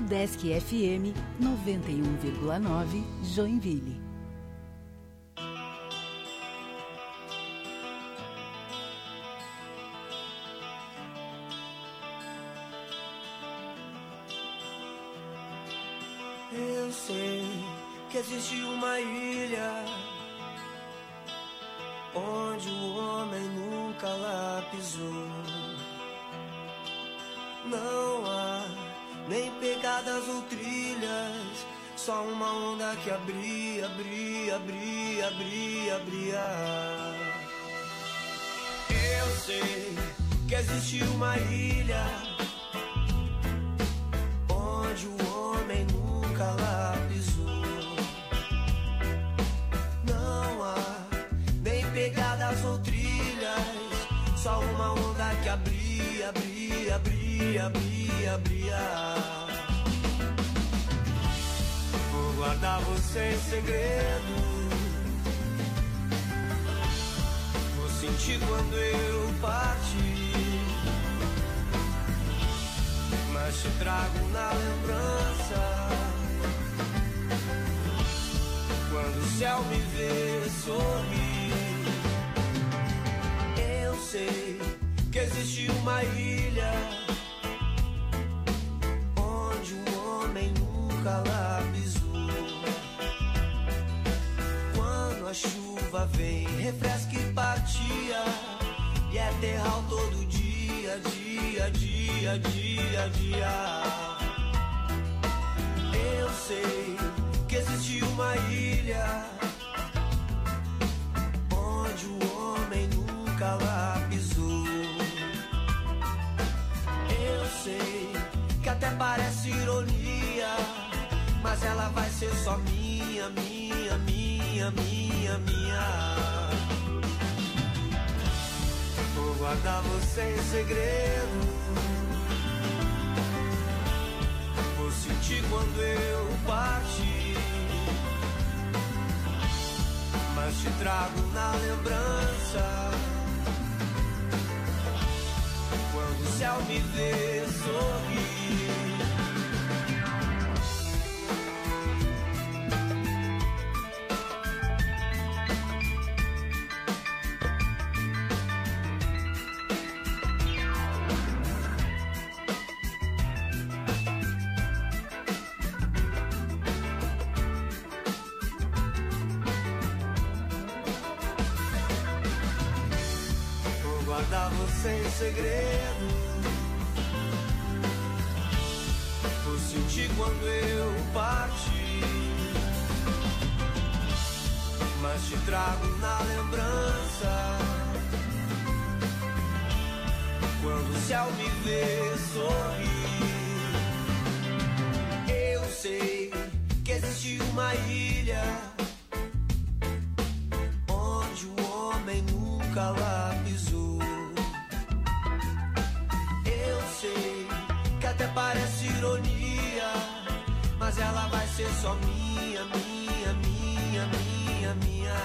Udesc FM 91,9 Joinville. Eu sei que existe uma ilha onde o homem nunca lá pisou. Não há nem pegadas ou trilhas, só uma onda que abria, abria, abria, abria, abria. Eu sei que existe uma ilha onde o homem nunca lá pisou. Não há nem pegadas ou trilhas, só uma onda que abria, abria, abria, abria, abria. Vou guardar você em segredo, vou sentir quando eu partir, mas te trago na lembrança. Quando o céu me vê sorrir, eu sei que existe uma ilha onde o homem nunca lá pisou. Quando a chuva vem, refresca e partia, e é terral todo dia, dia, dia, dia, dia. Eu sei que existe uma ilha onde o homem nunca lá pisou. Eu sei que até parece ironia, mas ela vai ser só minha, minha, minha, minha, minha. Vou guardar você em segredo, vou sentir quando eu partir, mas te trago na lembrança. Quando o céu me vê sorrir, guardar você em segredo, vou sentir quando eu partir, mas te trago na lembrança. Quando o céu me vê sorrir, eu sei que existe uma ilha onde o homem nunca lá pisou. Eu sei que até parece ironia, mas ela vai ser só minha, minha, minha, minha, minha.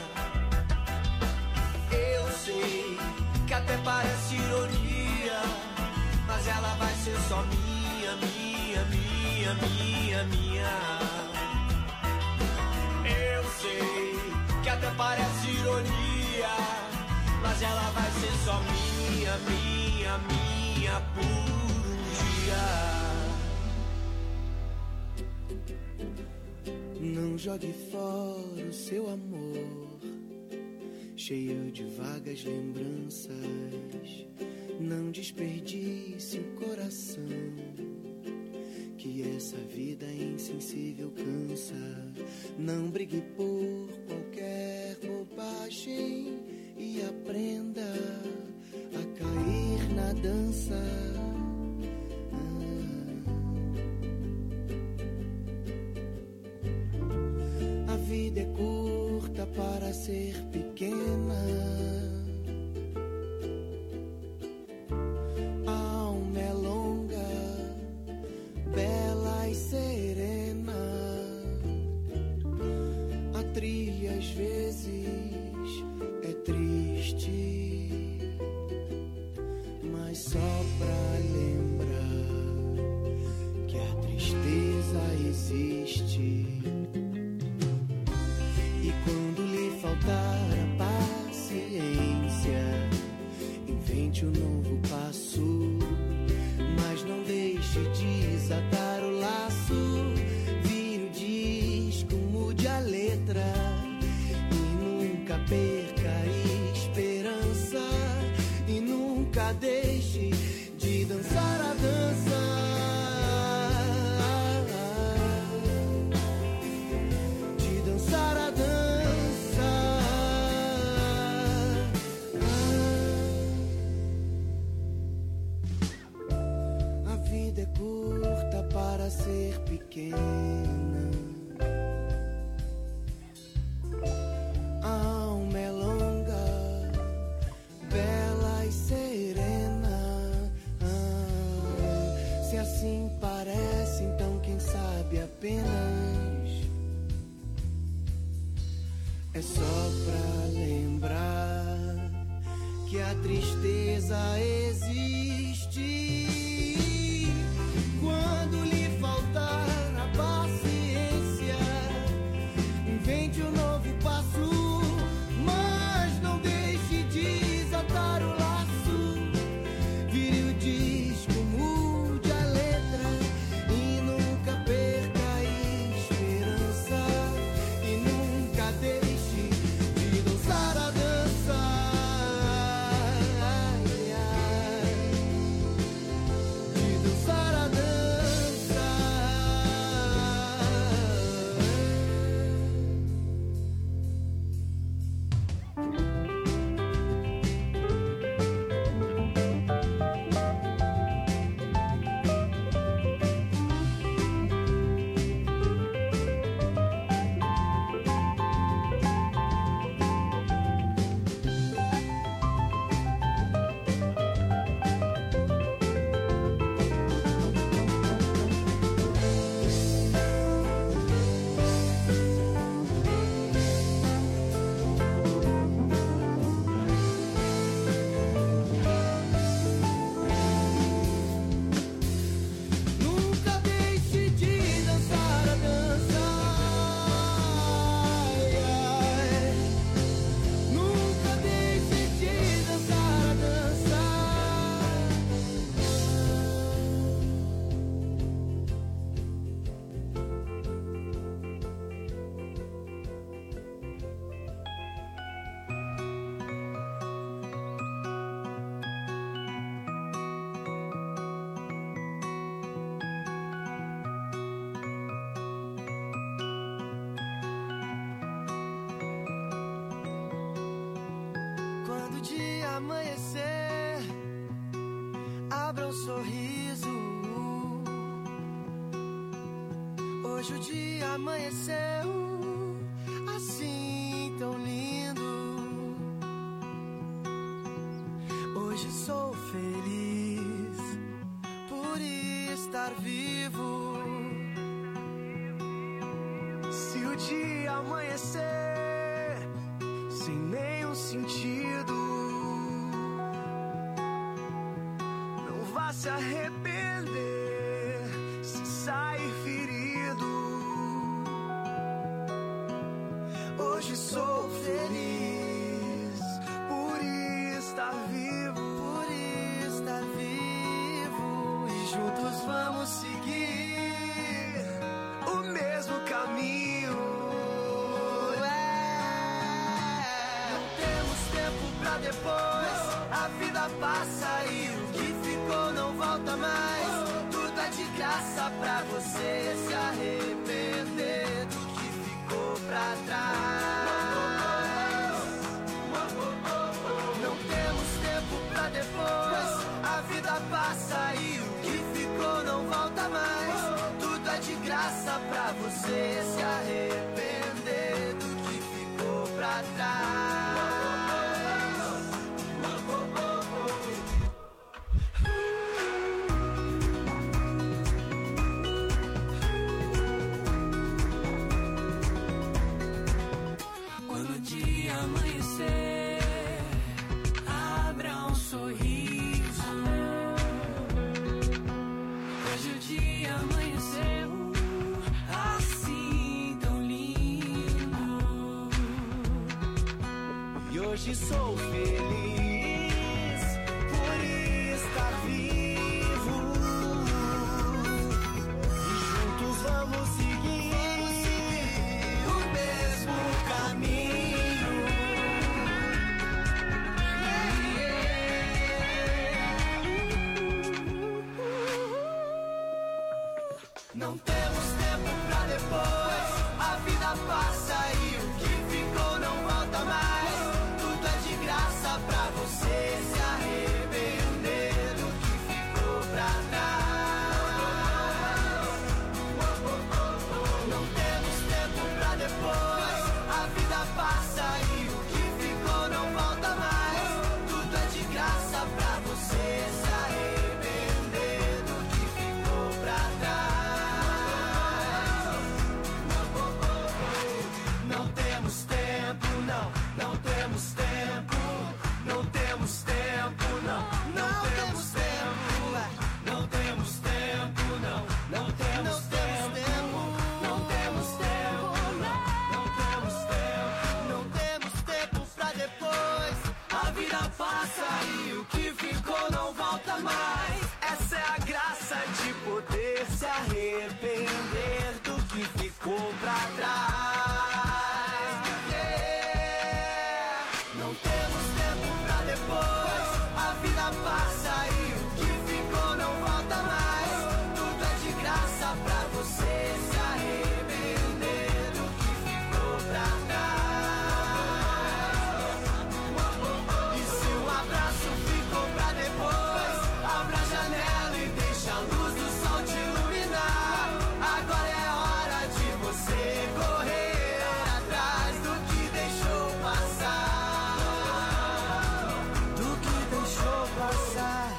Eu sei que até parece ironia, mas ela vai ser só minha, minha, minha, minha, minha. Eu sei que até parece ironia, mas ela vai ser só minha, minha, minha por um dia. Não jogue fora o seu amor, cheio de vagas lembranças. Não desperdice o coração, que essa vida insensível cansa. Não brigue por qualquer bobagem e aprenda a cair na dança. A vida é curta para ser pequena, a alma é longa, bela e serena. A trilha às vezes é triste, mas só pra lembrar que a tristeza existe. E quando lhe faltar a paciência, invente um novo passo, mas não deixe de desatar o laço. Vire o disco, mude a letra e nunca perca a esperança. E nunca deixe de dançar a dança. De dançar a dança. A vida é curta para ser pequena. A alma é longa, bela e serena. Se assim parece, então quem sabe apenas é só pra lembrar que a tristeza existe. Quando lhe faltar a paciência, invente um novo passo, mas não deixe de desatar o laço. Vire o disco, mude a letra e nunca perca a esperança. E nunca deixe de dançar a dança. De dançar a dança. Nunca deixe de dançar a dança. Nunca deixe de dançar a dança. Quando o dia amanhecer, abra um sorriso. Hoje o dia amanheceu assim tão lindo. Hoje sou feliz por estar vivo. Se o dia amanhecer sem nenhum sentido, não vá se arrepender se sair ferido. Hoje sou feliz por estar vivo, por estar vivo. E juntos vamos seguir o mesmo caminho. Não temos tempo pra depois, a vida passa e o que ficou não volta mais. Tudo é de graça pra você se arrepender do que ficou pra trás. Não temos tempo pra depois, a vida passa e o que ficou não volta mais. Tudo é de graça pra você se arrepender do que ficou pra trás. hoje sou feliz por estar vivo. E juntos vamos seguir o mesmo caminho. Não temos tempo pra depois, a vida passa e o que ficou não volta mais. Tudo é de graça pra você se arrepender do que ficou pra trás. Não temos tempo pra depois, a vida passa e o que ficou não volta mais. Tudo é de graça pra você se arrepender do que ficou pra trás. Não temos tempo, não, não temos tempo, não temos tempo, não, não temos tempo, não temos tempo, não, não temos tempo, não temos tempo, não temos tempo, não temos tempo pra depois. A vida passa e o que ficou não volta mais. Essa é a graça de poder se arrepender do que ficou pra trás. Não temos tempo pra depois, a vida passa e o que ficou não volta mais. Tudo é de graça pra você se arrepender do que ficou pra trás. E se o abraço ficou pra depois, abra a janela e deixa a luz do sol te iluminar. Agora é hora de você correr atrás do que deixou passar, do que deixou passar.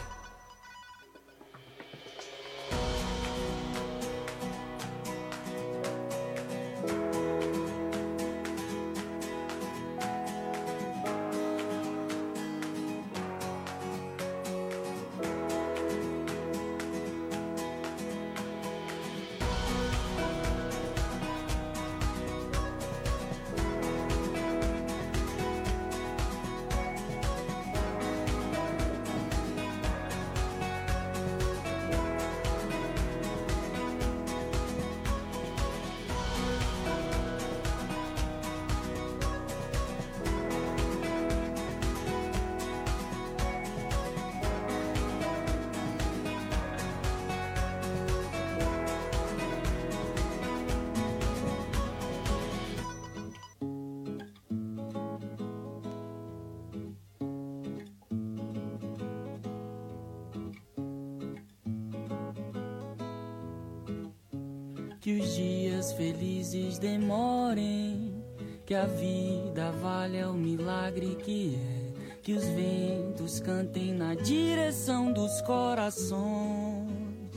Que os dias felizes demorem, que a vida valha o milagre que é, que os ventos cantem na direção dos corações,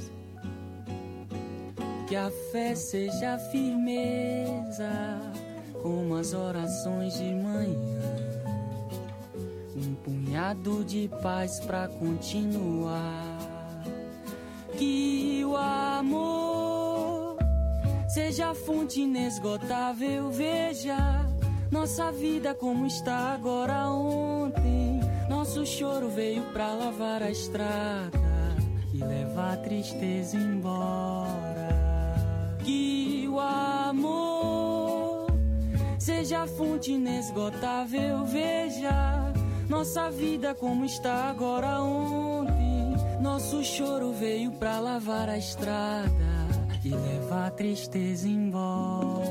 que a fé seja firmeza, como as orações de manhã, um punhado de paz pra continuar, que o amor seja a fonte inesgotável, veja nossa vida como está agora. Ontem nosso choro veio pra lavar a estrada e levar a tristeza embora. Que o amor seja a fonte inesgotável, veja nossa vida como está agora. Ontem nosso choro veio pra lavar a estrada e levar a tristeza embora.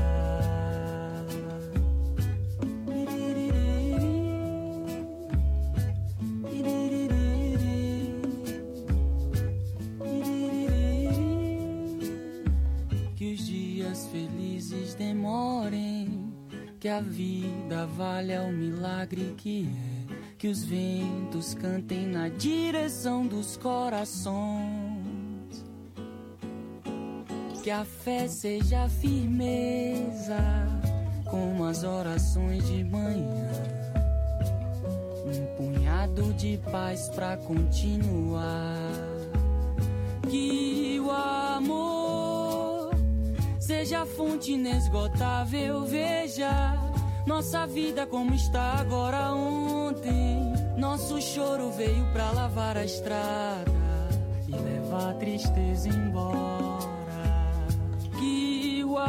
Que os dias felizes demorem, que a vida valha o milagre que é, que os ventos cantem na direção dos corações, que a fé seja firmeza, como as orações de manhã, um punhado de paz pra continuar. Que o amor seja a fonte inesgotável, veja nossa vida como está agora. Ontem nosso choro veio pra lavar a estrada e levar a tristeza embora. Que o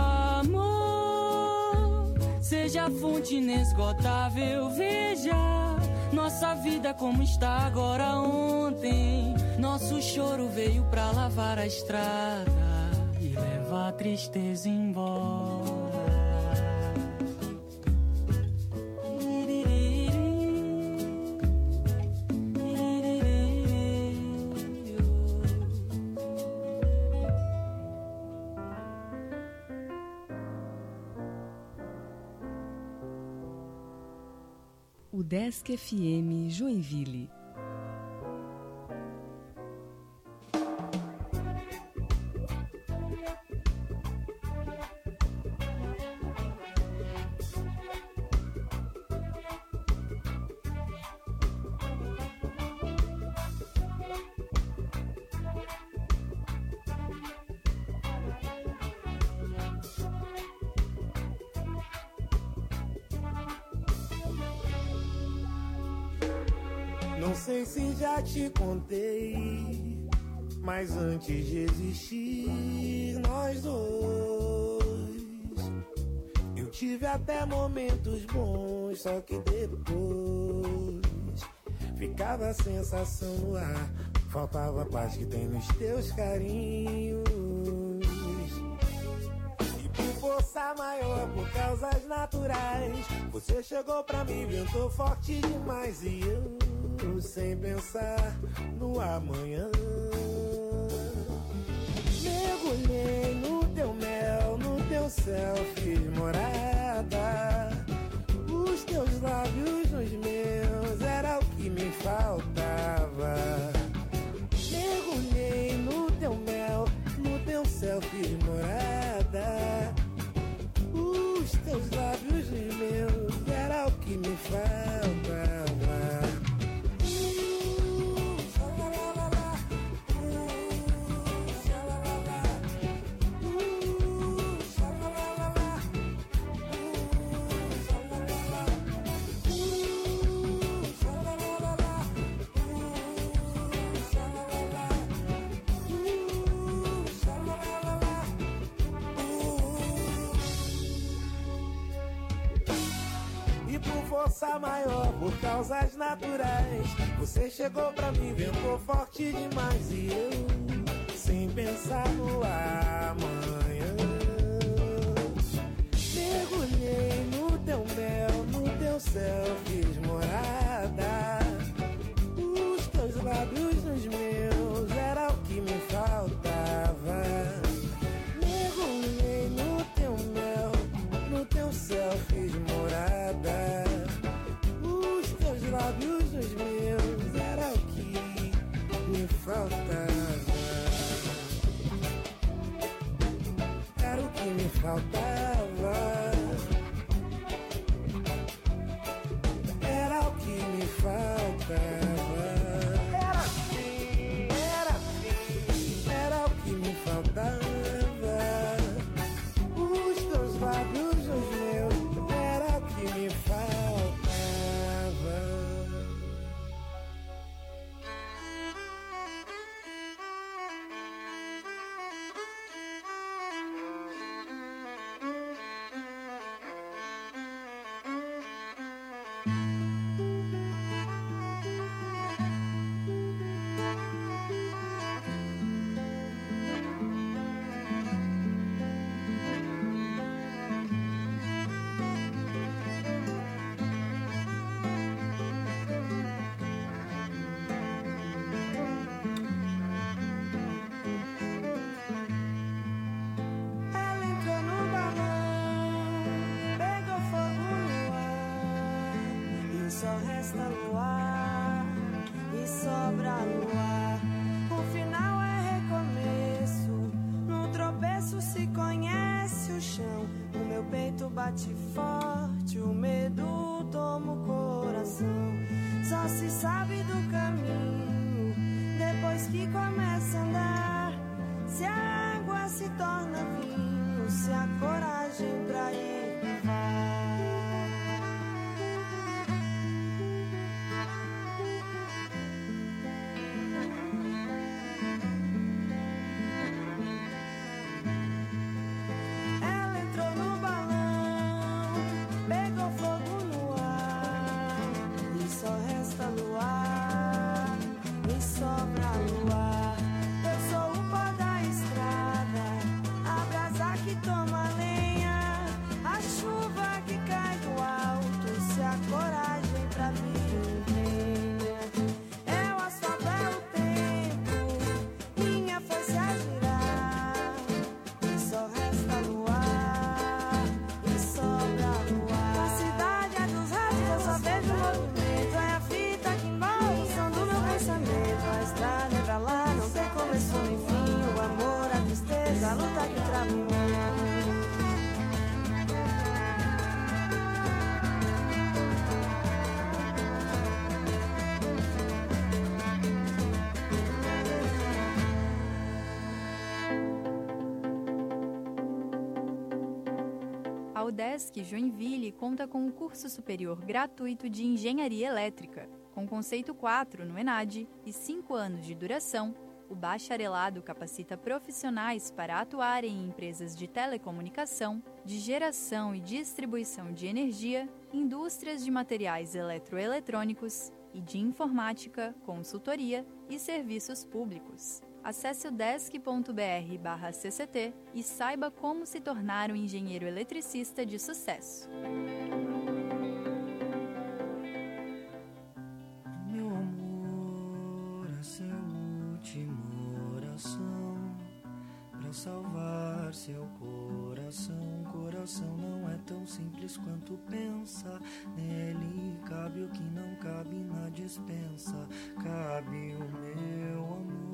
amor seja a fonte inesgotável. Veja nossa vida como está agora. Ontem nosso choro veio pra lavar a estrada e levar a tristeza embora. Udesc FM Joinville. Não sei se já te contei, mas antes de existir nós dois, eu tive até momentos bons, só que depois ficava a sensação no ar, faltava a paz que tem nos teus carinhos. E por força maior, por causas naturais, você chegou pra mim, ventou forte demais e eu sem pensar no amanhã. Mergulhei no teu mel, no teu céu fiz morada. Os teus lábios nos meus era o que me faltava. Mergulhei no teu mel, no teu céu fiz morada. Os teus lábios nos meus era o que me faltava. Força maior, por causas naturais, você chegou pra mim, ventou forte demais e eu, sem pensar no amanhã, mergulhei no teu mel, no teu céu fiz morada. Os teus lábios nos meus era o que me faltava. Mergulhei no teu mel, no teu céu fiz morada. Lábios dos meus era o que me faltava. Era o que me faltava. Era o que me faltava. Era assim, era o que me faltava. Os teus lábios dos meus era o que me faltava. Bate forte, o medo toma o coração. Só se sabe do caminho depois que começa a andar. Se a água se torna vinho, se a coragem pra ir vai. UDESC Joinville conta com um curso superior gratuito de Engenharia Elétrica, com conceito 4 no ENAD e 5 anos de duração. O bacharelado capacita profissionais para atuarem em empresas de telecomunicação, de geração e distribuição de energia, indústrias de materiais eletroeletrônicos e de informática, consultoria e serviços públicos. Acesse udesc.br/CCT e saiba como se tornar um engenheiro eletricista de sucesso. Meu amor, essa é a última oração pra salvar seu coração. Coração não é tão simples quanto pensa. Nele cabe o que não cabe na despensa. Cabe o meu amor.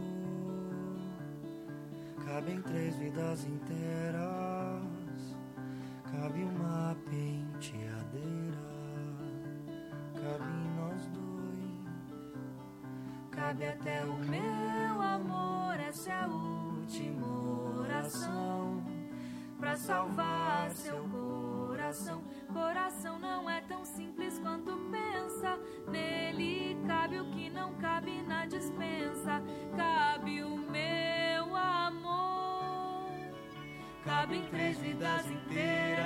Cabem 3 vidas inteiras, cabe uma penteadeira, cabe nós dois, cabe até o meu amor. Essa é a última oração pra salvar seu coração. Coração não é tão simples quanto pensa. Nele cabe o que não cabe na despensa. Cabe o meu amor. Cabem 3 vidas inteiras.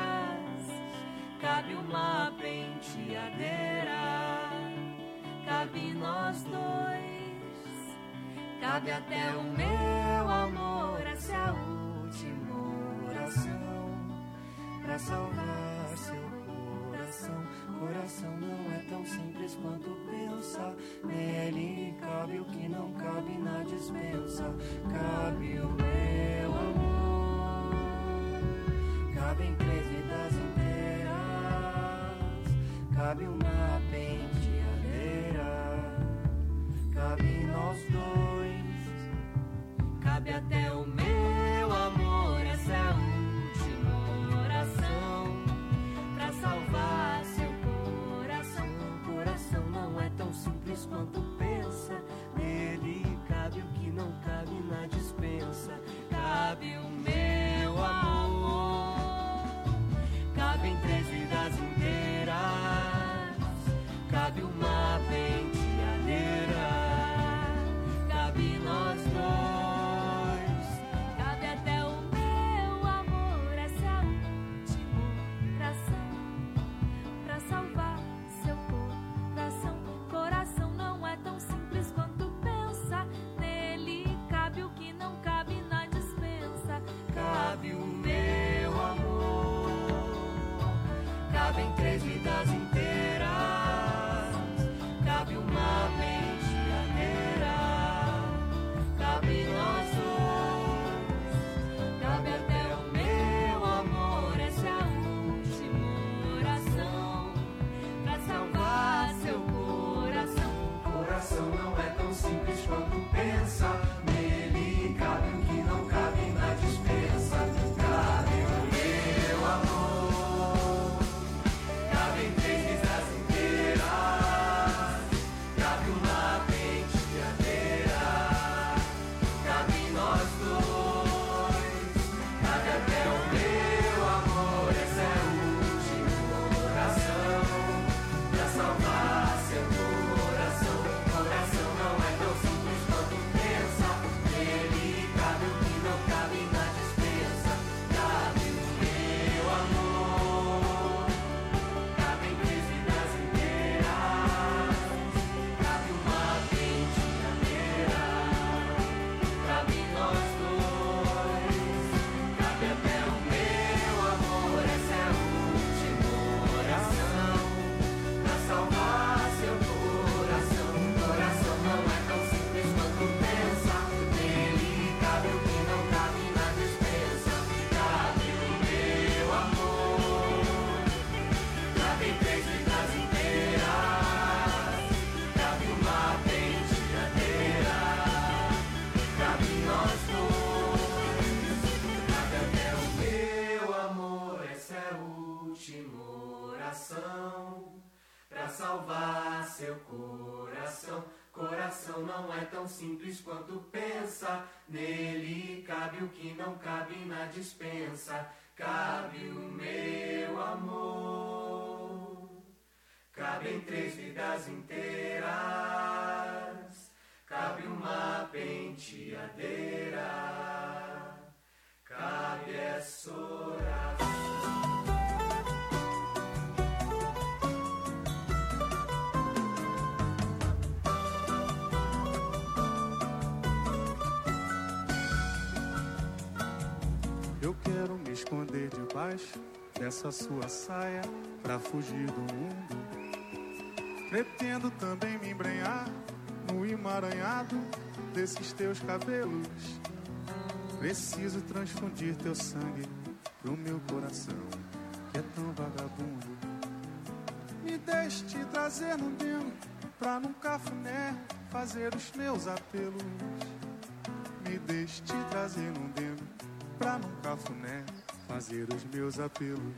Cabe uma penteadeira. Cabe nós dois. Cabe até o meu amor. Essa é a última oração pra salvar seu coração. Coração não é tão simples quanto pensa. Nele cabe o que não cabe na despensa. Cabe o meu amor. Cabem 3 vidas inteiras. Cabe uma penteadeira. Cabe nós dois. Cabe até o meu amor. Essa é a última oração pra salvar seu coração. Coração não é tão simples quanto pensa. Nele cabe o que não cabe na despensa. Cabe o meu amor. Cabem 3 vidas inteiras. Cabe uma penteadeira. Cabe nós dois. Cabe até o meu amor. Essa é a última oração pra salvar seu coração. Coração não é tão simples quanto pensa. Nele cabe o que não cabe na despensa. Cabe o meu amor. Cabem 3 vidas inteiras. Cabe uma penteadeira. Cabe nós dois. Cabe até o meu amor. Essa é a última oração pra salvar seu coração. Coração não é tão simples quanto pensa. Nele cabe o que não cabe na despensa. Cabe o meu amor. Cabem 3 vidas inteiras. Cabe uma penteadeira. Cabe nós dois. Cabe até o meu amor. Essa é a última oração pra salvar seu coração. Coração não é tão simples quanto pensa. Nele cabe o que não cabe na despensa. Cabe o meu amor. Cabem 3 vidas inteiras. Cabe uma penteadeira. Cabe nós dois. Cabe até o meu amor. Essa é a última oração pra salvar seu coração. Coração não é tão simples quanto pensa. Nele cabe o que não cabe na despensa. Cabe o meu amor. Cabem 3 vidas inteiras. Cabe uma penteadeira. Cabe nós dois. Cabe até o meu amor. Essa é a última oração pra salvar seu coração. Coração não é tão simples quanto pensa. Nele cabe o que não cabe na despensa. cabe o meu amor. Cabem 3 vidas inteiras, cabe uma penteadeira, cabe essa oração. Eu quero me esconder debaixo dessa sua saia pra fugir do mundo. Pretendo também me embrenhar no emaranhado desses teus cabelos. Preciso transfundir teu sangue pro meu coração, que é tão vagabundo. Me deixe te trazer no demo pra num cafuné fazer os meus apelos. Me deixe te trazer num demo pra num cafuné fazer os meus apelos.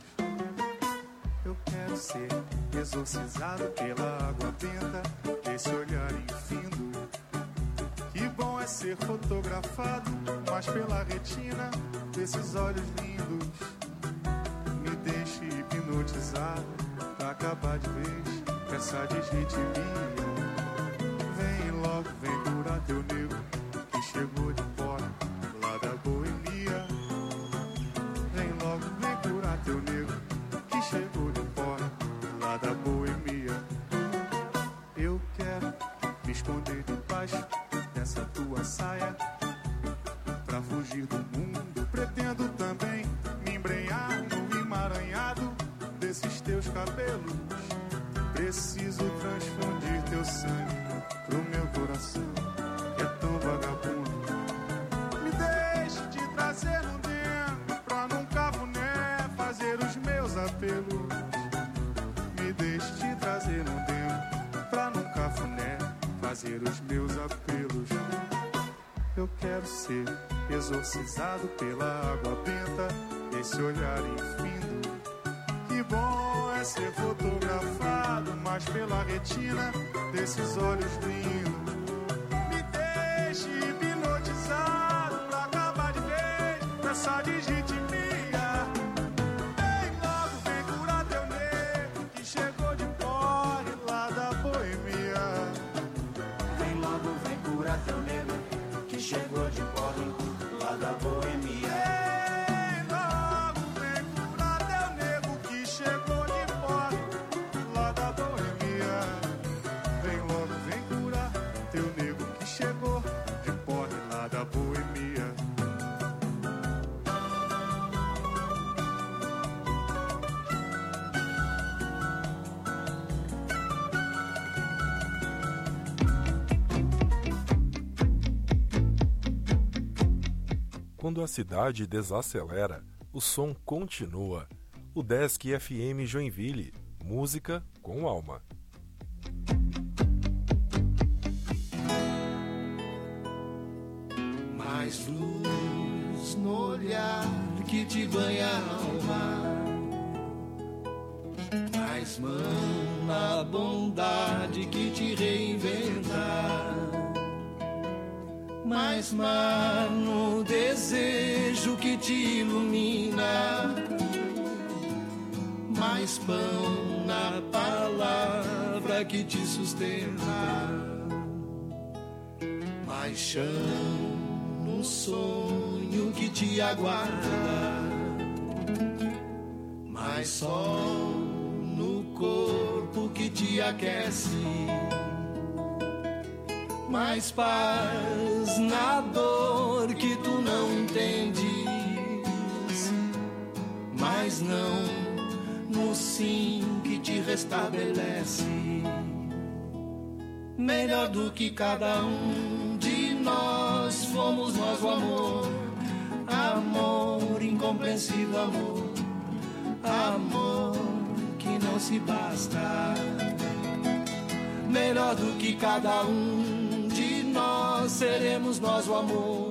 Eu quero ser exorcizado pela água benta desse olhar infindo. Que bom é ser fotografado, mas pela retina desses olhos lindos. Me deixe hipnotizar pra acabar de vez com essa desritmia. Vem logo, vem curar teu nego que chegou de fora lá da boemia. Vem logo, vem curar teu nego que chegou de fora lá da boemia. Eu quero me esconder debaixo dessa tua saia pra fugir do mundo. Pretendo também me embrenhar no emaranhado desses teus cabelos. Preciso transfundir teu sangue pro meu coração, que é tão vagabundo. Me deixe te trazer no dentro pra num cafuné fazer os meus apelos. Me deixe te trazer no dentro pra num cafuné fazer os meus apelos. Eu quero ser exorcizado pela água benta desse olhar infindo. Que bom é ser fotografado, mas pela retina desses olhos lindos. Me deixe hipnotizado pra acabar de vez com essa desritmia. Vem logo, vem curar teu nego que chegou de porre lá da boemia. Vem logo, vem curar teu nego que chegou de porre lá da boemia. Vem logo, vem curar teu nego que chegou de porre lá da boemia. Vem logo, vem curar teu nego que chegou de porre lá da boemia. Quando a cidade desacelera, o som continua. O Desk FM Joinville, música com alma. Mais luz no olhar que te banha a alma, mais mão na bondade que te reinventa, mais mar no desejo que te ilumina, mais pão na palavra que te sustenta, mais chão no sonho que te aguarda, mais sol no corpo que te aquece, mais paz na dor que tu não entendes, mais não no sim que te restabelece. Melhor do que cada um de nós fomos nós o amor, amor incompreensível, amor, amor que não se basta. Melhor do que cada um de nós seremos nós o amor,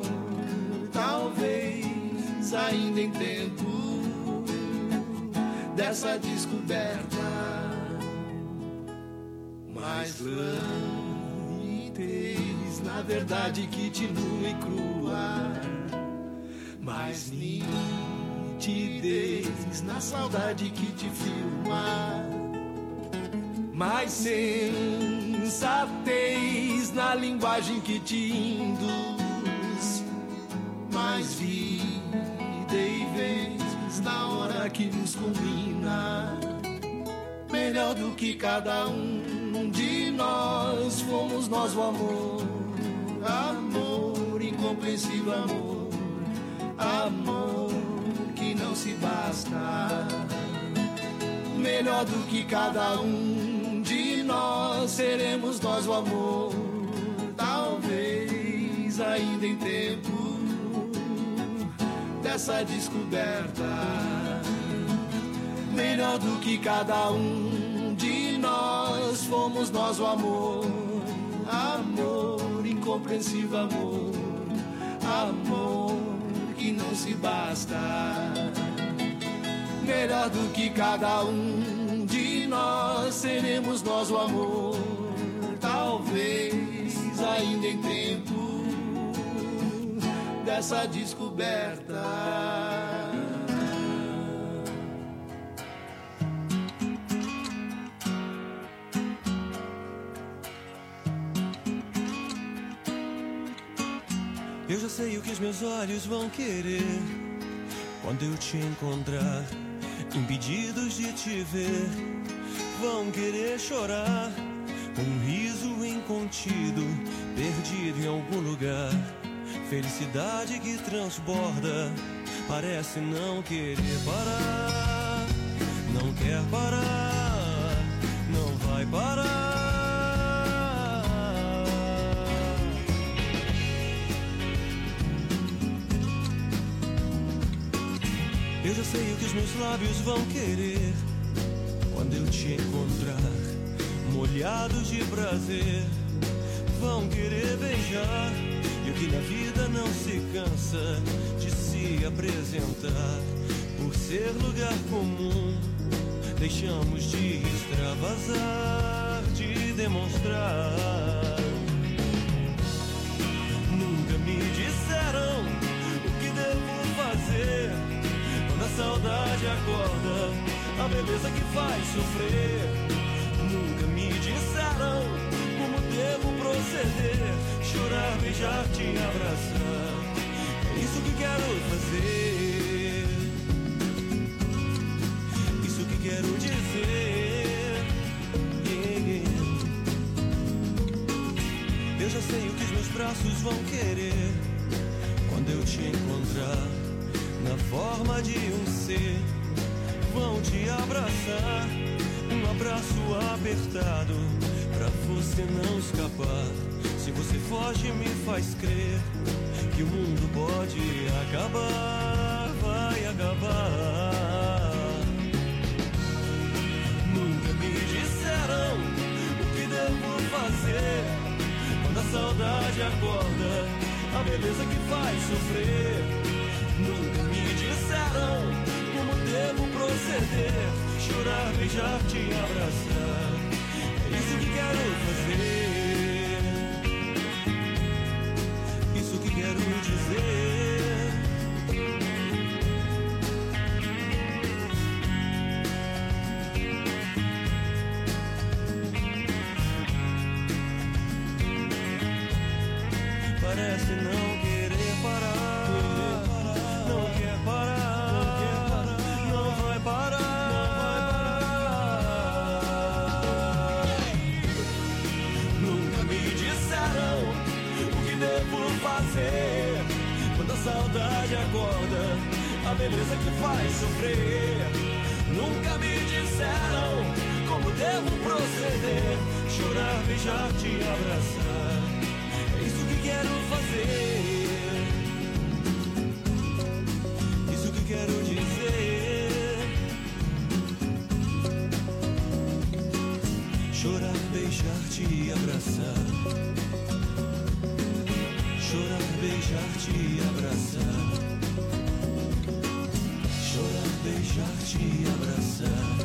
talvez ainda em tempo dessa descoberta. Mais languidez na verdade que te nua e crua, mais nítida nitidez na saudade que te filma, mais sensatez na linguagem que te induz, mais vida e vez na hora que nos combina. Melhor do que cada um de nós, fomos nós o amor. Amor, incompreensível amor. Amor que não se basta. Melhor do que cada um de nós, seremos nós o amor. Talvez ainda em tempo dessa descoberta. Melhor do que cada um de nós, fomos nós o amor. Amor, incompreensível amor. Amor que não se basta. Melhor do que cada um de nós, seremos nós o amor. Talvez ainda em tempo dessa descoberta. Eu já sei o que os meus olhos vão querer quando eu te encontrar, impedidos de te ver. Vão querer chorar, um riso incontido, perdido em algum lugar. Felicidade que transborda, parece não querer parar. Não quer parar, não vai parar. Eu já sei o que os meus lábios vão querer quando eu te encontrar, molhados de prazer. Vão querer beijar, e o que na vida não se cansa de se apresentar. Por ser lugar comum, deixamos de extravasar, de demonstrar. Nunca me disseram o que devo fazer quando a saudade acorda, a beleza que faz sofrer. Nunca me disseram como devo proceder, chorar, beijar, te abraçar. É isso que quero fazer, isso que quero dizer. Eu já sei o que os meus braços vão querer quando eu te encontrar, na forma de um ser. Vão te abraçar, um abraço apertado, pra você não escapar. Se você foge me faz crer que o mundo pode acabar, vai acabar. Nunca me disseram o que devo fazer quando a saudade acorda, a beleza que faz sofrer. Nunca me disseram como devo proceder, chorar, beijar, te abraçar. É isso que quero fazer, isso que quero dizer. Parece não querer parar, não quer parar, não vai parar. Nunca me disseram o que devo fazer quando a saudade acorda, a beleza que faz sofrer. Nunca me disseram como devo proceder, chorar, beijar, te abraçar. É isso que quero fazer, isso que quero dizer. Chorar, beijar, te abraçar. Chorar, beijar, te abraçar. Chorar, beijar, te abraçar.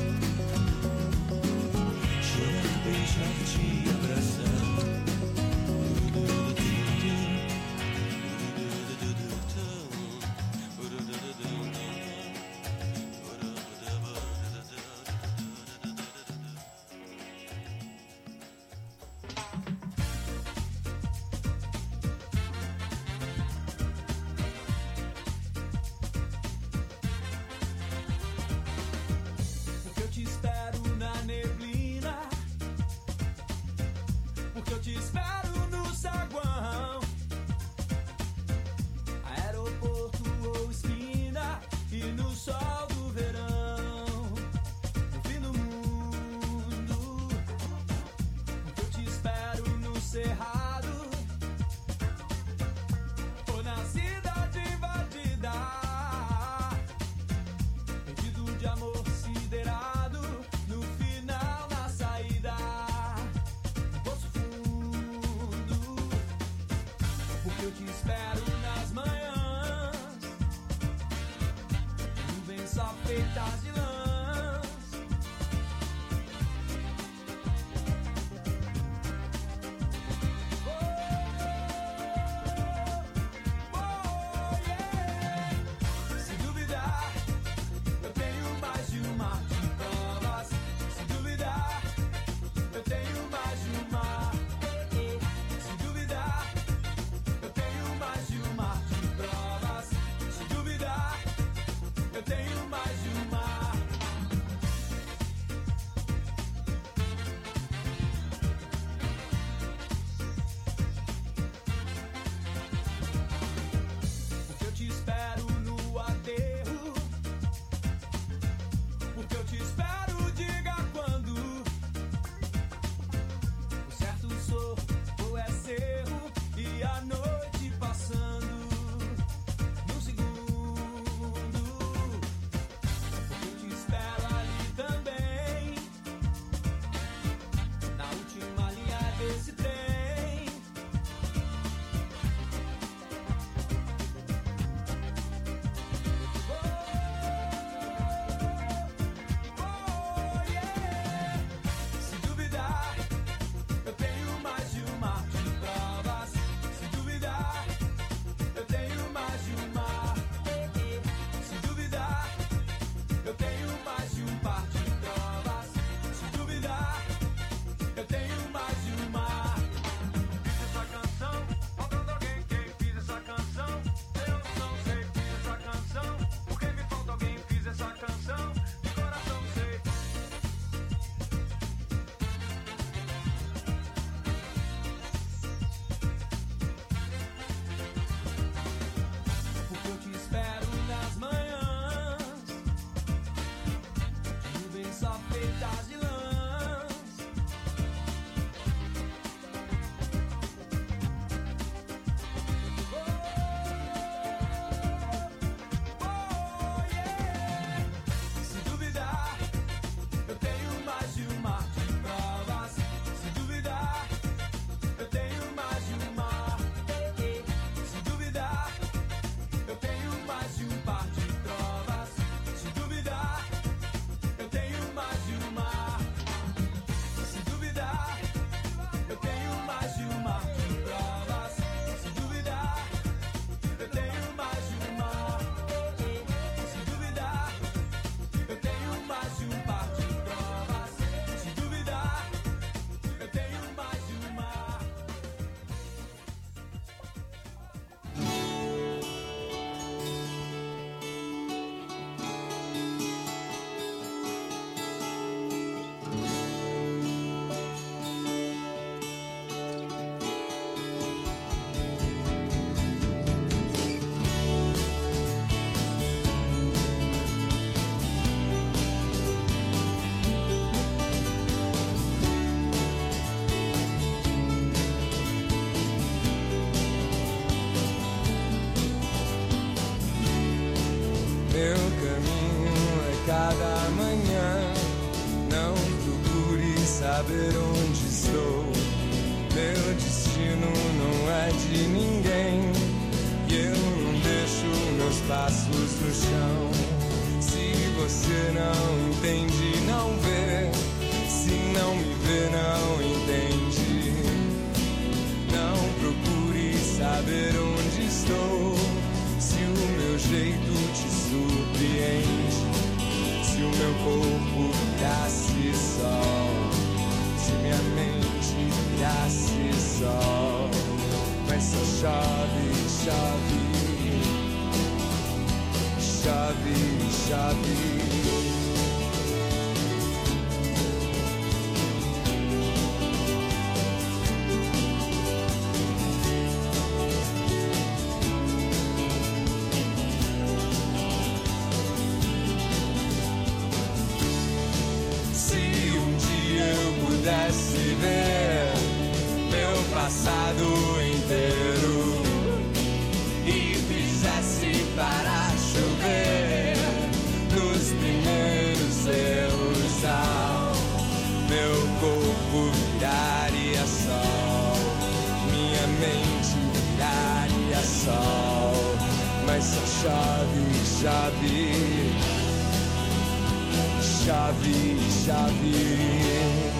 Chorar, beijar, te abraçar. saber onde estou. Meu destino não é de ninguém, e eu não deixo meus passos no chão. Se você não entende, não vê. Se não me vê, não entende. Não procure saber onde estou. Se o meu jeito te surpreende, se o meu corpo virasse sol, se minha mente virasse sol, mas só chove, chove, chove, chove. Pudesse ver meu passado inteiro e fizesse parar chover nos primeiros erros, meu corpo viraria sol, minha mente viraria sol, mas só chove, chove, chove, chove.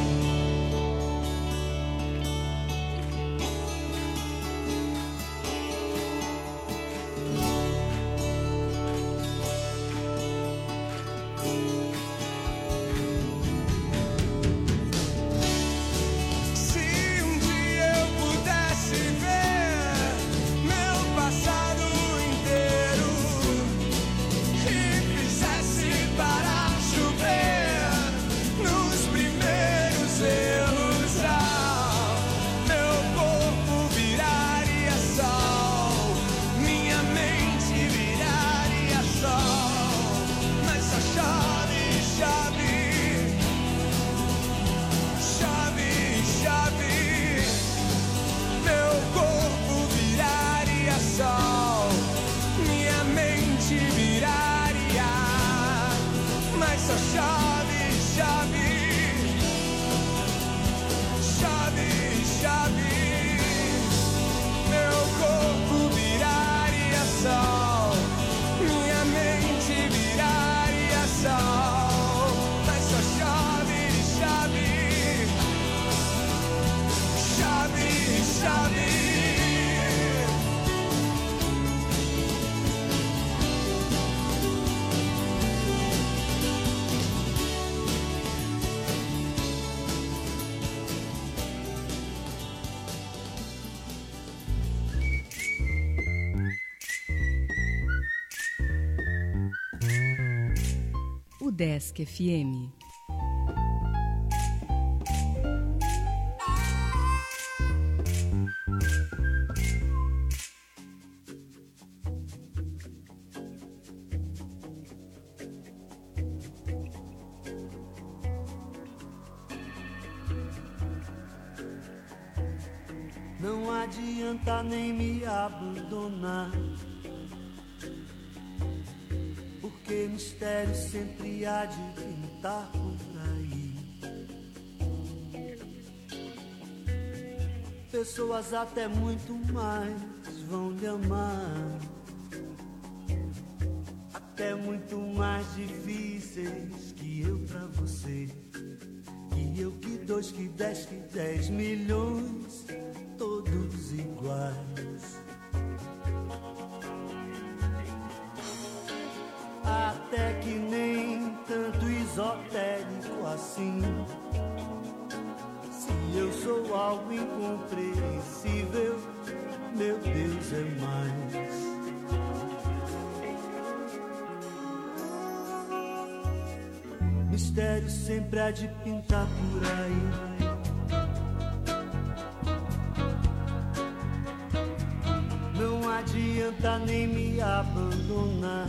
Udesc FM. Não adianta nem me abandonar, porque mistério sempre há de pintar por aí. Pessoas até muito mais vão lhe amar, até muito mais difíceis que eu pra você. Que eu, que dois, que 10, que 10 milhões, todos iguais. Até que nem tanto esotérico assim. Se eu sou algo incompreensível, meu Deus é mais. Mistério sempre há de pintar por aí. Não adianta nem me abandonar,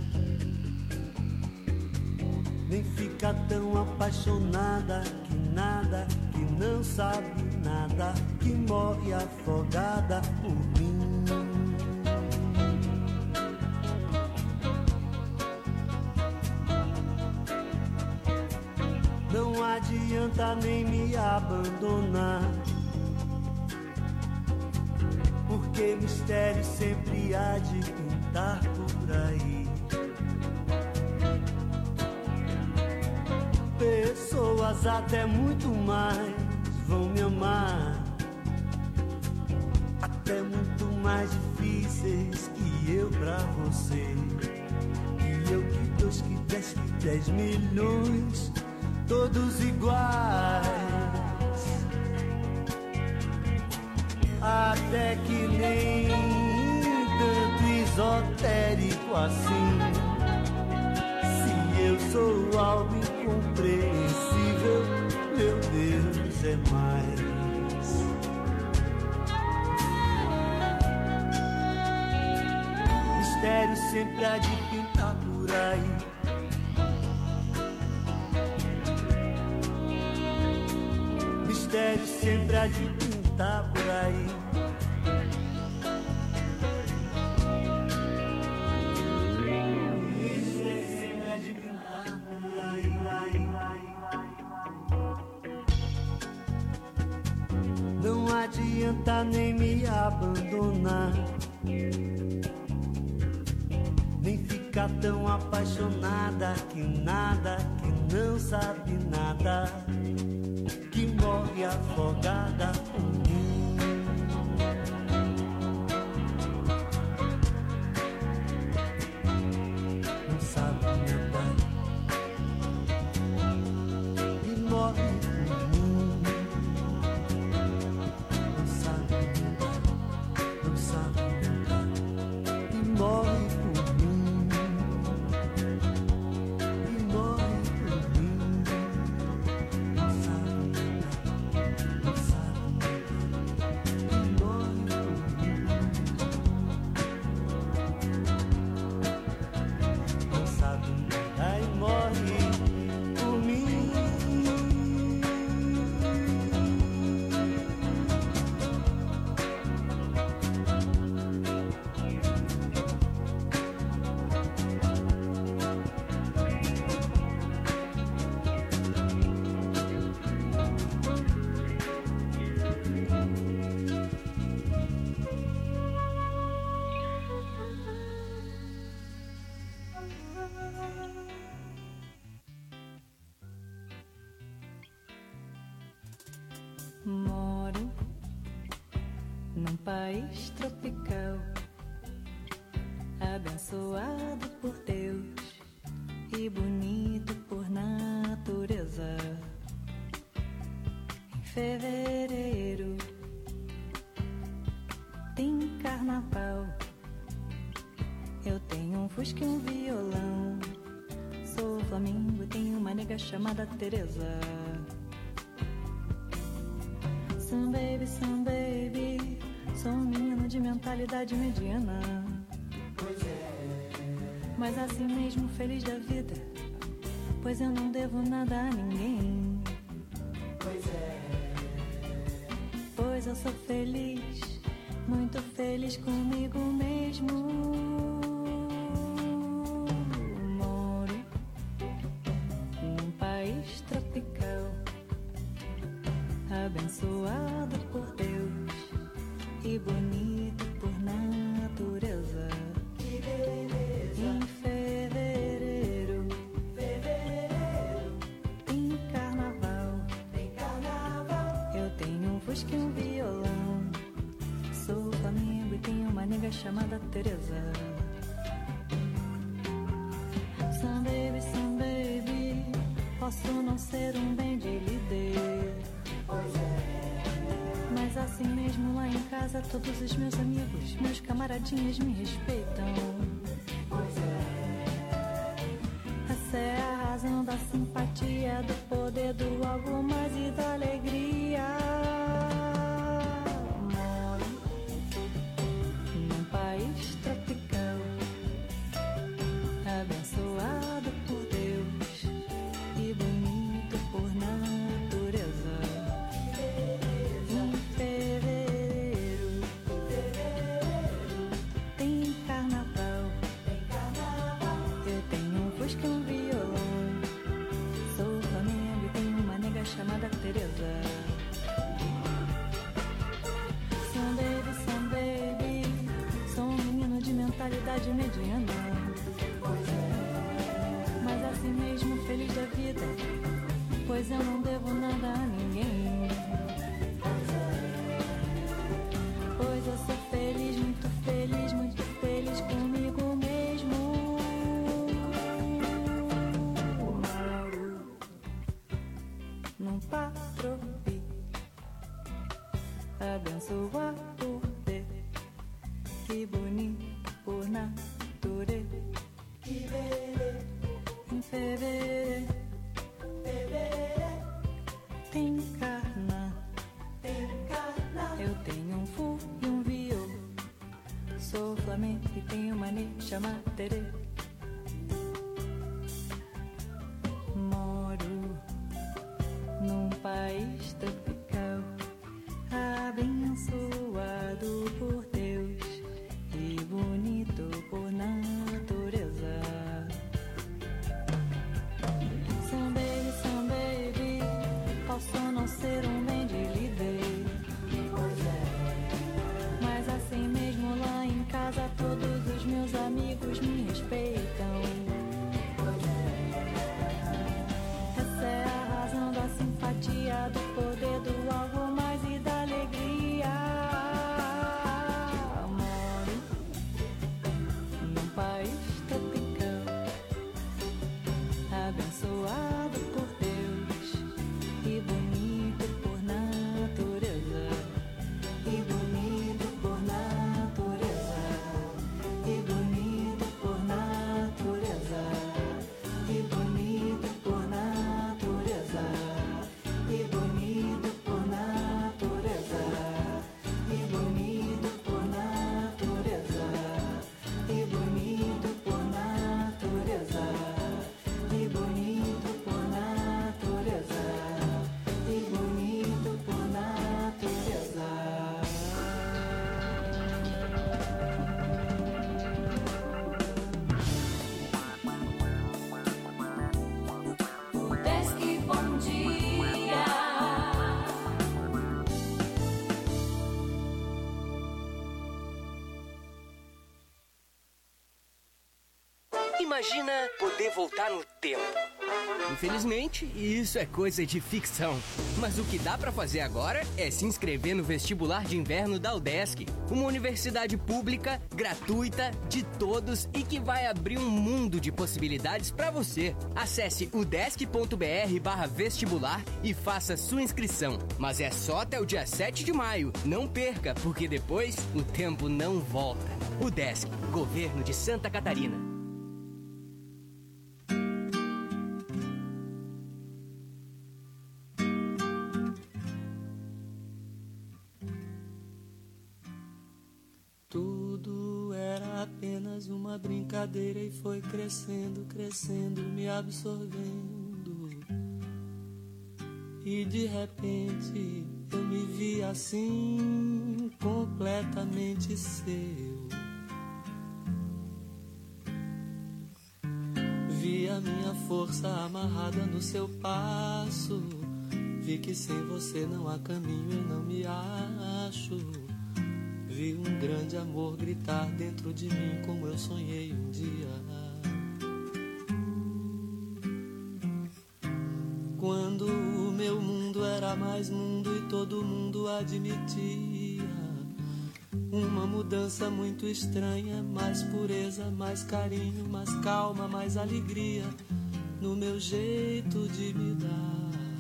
nem ficar tão apaixonada que nada, que não sabe nada, que morre afogada por mim. Não adianta adianta nem me abandonar, porque mistério sempre há de pintar por aí. Pessoas até muito mais vão me amar, até muito mais difíceis que eu pra você. E eu que 2, que 10, que 10 milhões, todos iguais, até que nem tanto esotérico assim. Se eu sou algo incompreensível, meu Deus é mais. Mistério sempre há de pintar por aí. Mistério sempre há de pintar por aí. Mistério sempre há de pintar por aí. Não adianta nem me abandonar, nem ficar tão apaixonada que nada, que não sabe nada, que morre afogada por mim. Não sabe nadar e morre por mim. Não sabe nadar, não sabe nadar e morre por mim. E morre por mim. Não sabe nadar, não sabe nadar e morre por mim. Não sabe nadar e morre por mim. Moro num país tropical, abençoado por Deus e bonito por natureza. Em fevereiro tem carnaval, eu tenho um fusca e um violão. Sou Flamengo e tenho uma nega chamada Teresa. Some baby, sou um menino de mentalidade mediana. Pois é. Mas assim mesmo feliz da vida, pois eu não devo nada a ninguém. Pois é. Pois eu sou feliz, muito feliz comigo mesmo. Moro num país tropical, abençoado por Deus e bonito por natureza. Que beleza. Em fevereiro tem carnaval. Eu tenho um fusca e um violão. Sou Flamengo e tenho uma nega chamada Teresa. Some baby, posso não ser um bem de líder. Pois é. Mas assim mesmo lá em casa todos os meus amigos, meus camaradinhas me respeitam. Pois é. Essa é a razão da simpatia, do poder, do algo mais e da alegria. Moro num país tropical, abençoado por Deus e bonito por natureza. Em fevereiro tem carnaval. Eu tenho um fusca e um violão. Sou Flamengo e tenho uma nega chamada cidade mediana. Mas assim mesmo feliz da vida, pois eu não devo nada a ninguém. Pois eu sou feliz, muito feliz comigo mesmo. Moro num patropi abençoado por Deus, que bonito por natureza, que beleza em fevereiro, tem carna, eu tenho um fu e um viol, sou flamengo e tenho mania chamar Terê. Moro num país tropical abençoado por Deus e bonito por natureza. Some baby, posso não ser um bem de líder, mas assim mesmo lá em casa todos os meus amigos me respeitam. Essa é a razão da simpatia, do poder, do algo mais e da alegria. Moro num país tropical abençoado por Deus e bonito por natureza, e bonito por natureza, e bonito por natureza, e bonito por natureza, e bonito por natureza, e bonito por natureza, e bonito por natureza, e bonito por natureza, e bonito por natureza. Desce, bom dia. Imagina poder voltar no tempo. Infelizmente, isso é coisa de ficção. Mas o que dá pra fazer agora é se inscrever no vestibular de inverno da UDESC, uma universidade pública, gratuita, de todos e que vai abrir um mundo de possibilidades pra você. Acesse udesc.br/vestibular e faça sua inscrição. Mas é só até o dia 7 de maio. Não perca, porque depois o tempo não volta. UDESC, Governo de Santa Catarina. Tudo era apenas uma brincadeira e foi crescendo, crescendo, me absorvendo. E de repente eu me vi assim, completamente seu. Vi a minha força amarrada no seu passo. Vi que sem você não há caminho, eu não me acho. Vi um grande amor gritar dentro de mim como eu sonhei um dia. Quando o meu mundo era mais mundo e todo mundo admitia uma mudança muito estranha, mais pureza, mais carinho, mais calma, mais alegria no meu jeito de me dar.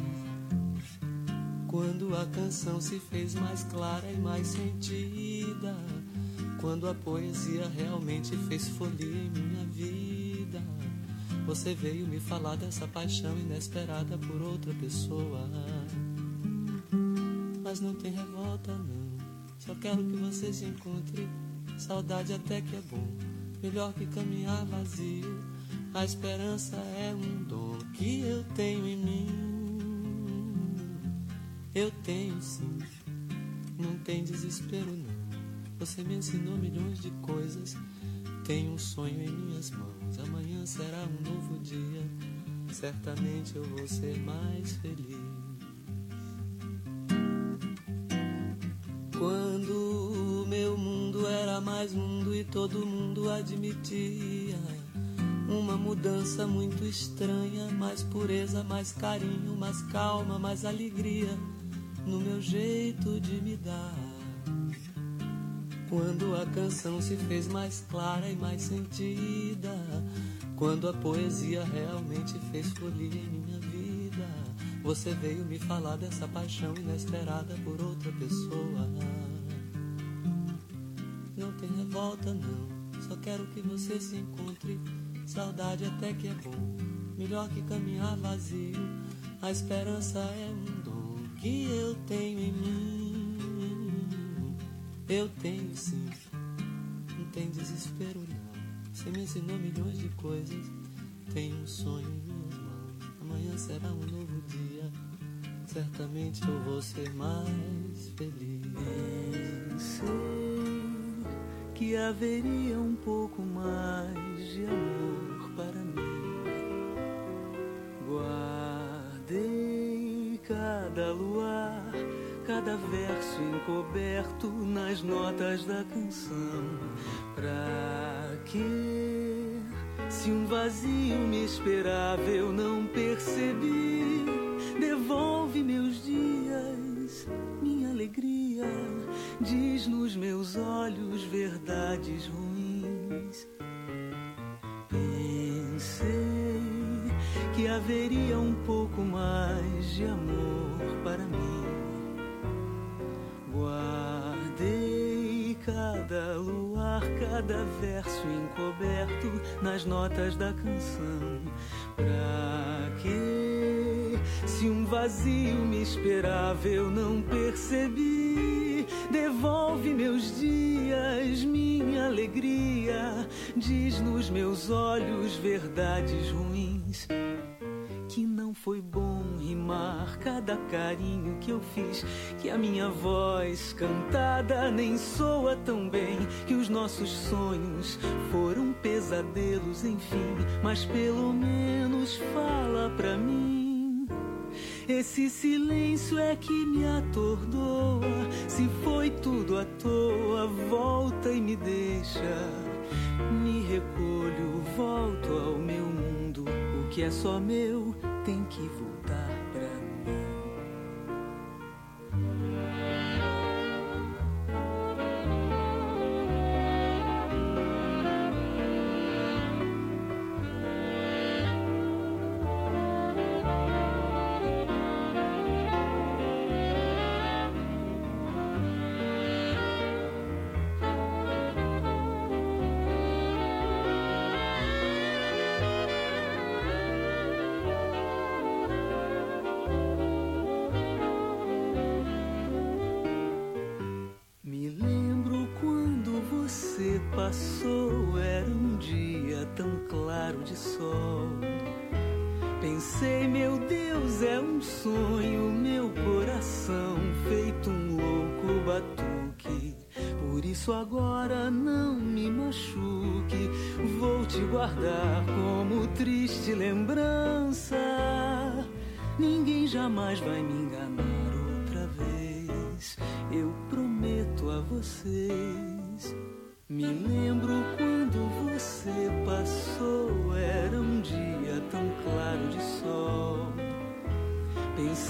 Quando a canção se fez mais clara e mais sentida, quando a poesia realmente fez folia em minha vida, você veio me falar dessa paixão inesperada por outra pessoa. Mas não tem revolta não, só quero que você se encontre. Saudade até que é bom, melhor que caminhar vazio. A esperança é um dom que eu tenho em mim. Eu tenho sim, não tem desespero não. Você me ensinou milhões de coisas. Tenho um sonho em minhas mãos. Amanhã será um novo dia. Certamente eu vou ser mais feliz. Quando o meu mundo era mais mundo e todo mundo admitia uma mudança muito estranha, mais pureza, mais carinho, mais calma, mais alegria no meu jeito de me dar. Quando a canção se fez mais clara e mais sentida, quando a poesia realmente fez folia em minha vida, você veio me falar dessa paixão inesperada por outra pessoa. Não tem revolta não, só quero que você se encontre. Saudade até que é bom, melhor que caminhar vazio. A esperança é um dom que eu tenho em mim. Eu tenho sim, não tem desespero não. Você me ensinou milhões de coisas, tenho um sonho em minhas mãos. Amanhã será um novo dia, certamente eu vou ser mais feliz. Pensei que haveria um pouco mais de amor para mim. Guardei cada luar, cada verso encoberto nas notas da canção. Pra que, se um vazio me esperava, eu não percebi? Devolve meus dias, minha alegria, diz nos meus olhos verdades ruins. Pensei que haveria um pouco mais de amor para mim. Guardei cada luar, cada verso encoberto nas notas da canção. Pra que, se um vazio me esperava, eu não percebi? Devolve meus dias, minha alegria, diz nos meus olhos verdades ruins. Que não foi bom rimar cada carinho que eu fiz, que a minha voz cantada nem soa tão bem, que os nossos sonhos foram pesadelos, enfim, mas pelo menos fala pra mim. Esse silêncio é que me atordoa, se foi tudo à toa, volta e me deixa. Me recolho, volto ao meu mundo, o que é só meu tem que voltar pra mim. Passou, era um dia tão claro de sol. Pensei, meu Deus, é um sonho, meu coração feito um louco batuque. Por isso agora não me machuque, vou te guardar como triste lembrança. Ninguém jamais vai me enganar outra vez, eu prometo a vocês. Me lembro quando você passou, era um dia tão claro de sol. Pensei